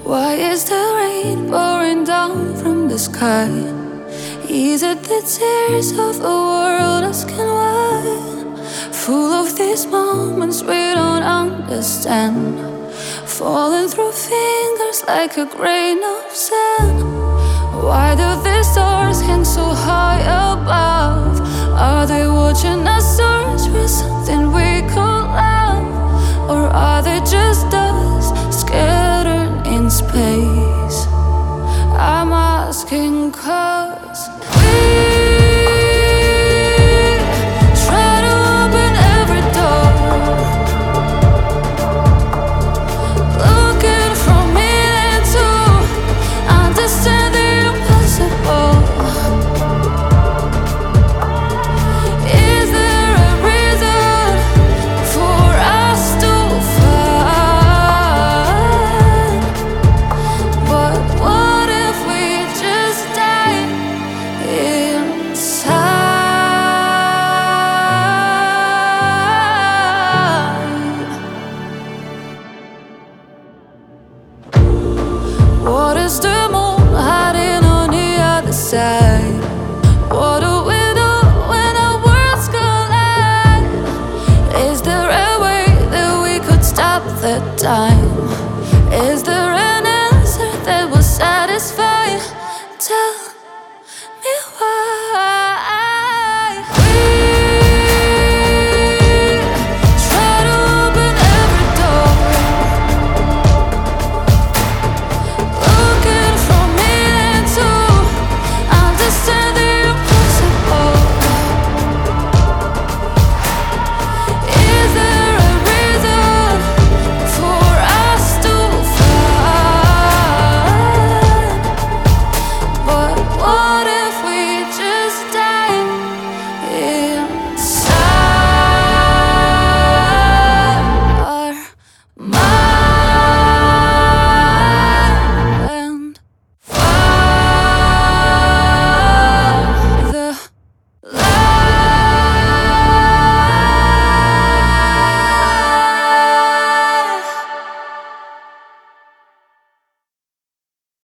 Why is the rain pouring down from the sky? Is it the tears of the world asking why? Full of these moments we don't understand, falling through fingers like a grain of sand. Why do the stars hang so high above? Are they watching us search for something we could love? Or are they just dust scattered in space? I'm asking 'cause we try to open every door, looking for meaning to understand the impossible. Is there a reason for us to fight? But what if we just die inside? What is the moon hiding on the other side? What do we do when our worlds collide? Is there a way that we could stop the time?